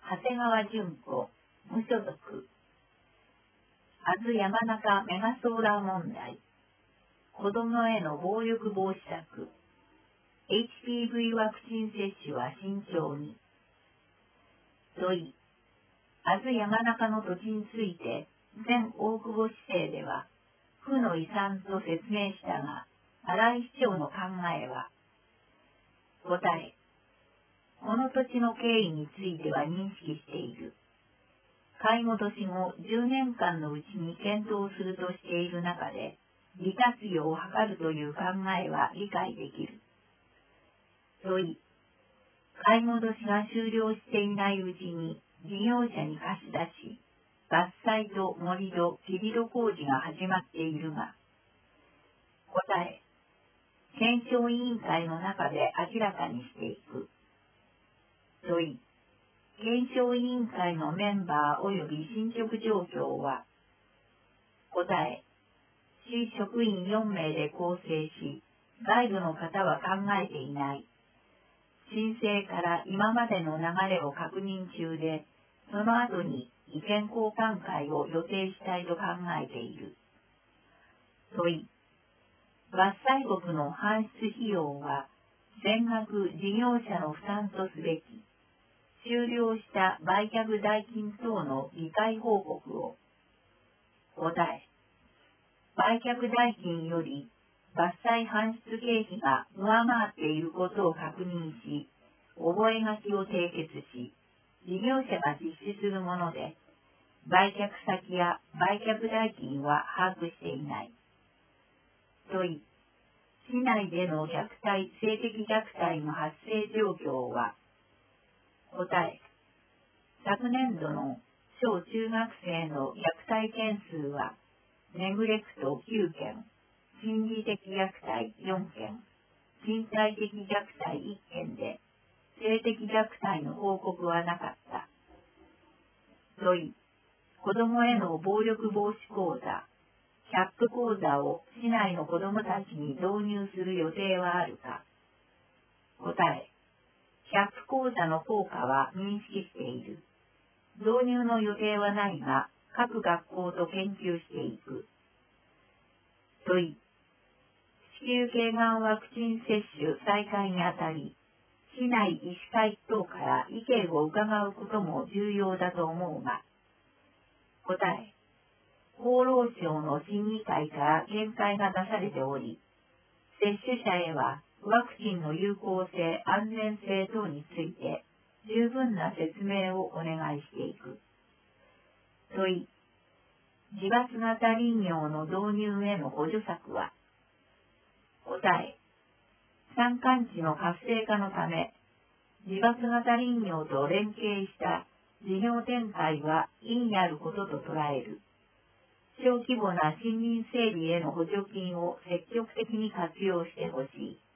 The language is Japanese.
長谷川純子、無所属。明日山中メガソーラー問題。子供への暴力防止策。HPV ワクチン接種は慎重に。問い。明日山中の土地について、前大久保市政では、府の遺産と説明したが、新井市長の考えは。答え。この土地の経緯については認識している。買い戻し後10年間のうちに検討するとしている中で、利活用を図るという考えは理解できる。問い。買い戻しが終了していないうちに事業者に貸し出し、伐採と盛り土、切り土工事が始まっているが。答え。検証委員会の中で明らかにしていく。問い。検証委員会のメンバー及び進捗状況は。答え。市職員4名で構成し、外部の方は考えていない。申請から今までの流れを確認中で、その後に意見交換会を予定したいと考えている。問い。伐採木の搬出費用は、全額事業者の負担とすべき。終了した売却代金等の議会報告を。答え。売却代金より伐採搬出経費が上回っていることを確認し、覚書を締結し、事業者が実施するもので、売却先や売却代金は把握していない。問い。市内での虐待、性的虐待の発生状況は。答え。昨年度の小中学生の虐待件数は、ネグレクト9件、心理的虐待4件、身体的虐待1件で、性的虐待の報告はなかった。問い。子供への暴力防止講座、CAP講座を市内の子供たちに導入する予定はあるか。答え。CAP講座の効果は認識している。導入の予定はないが、各学校と研究していく。問い。子宮頸がんワクチン接種再開にあたり、市内医師会等から意見を伺うことも重要だと思うが。答え。厚労省の審議会から見解が出されており、接種者へはワクチンの有効性、安全性等について十分な説明をお願いしていく。問い。自伐型林業の導入への補助策は。答え。山間地の活性化のため、自伐型林業と連携した事業展開は意義あることと捉える。小規模な森林整備への補助金を積極的に活用してほしい。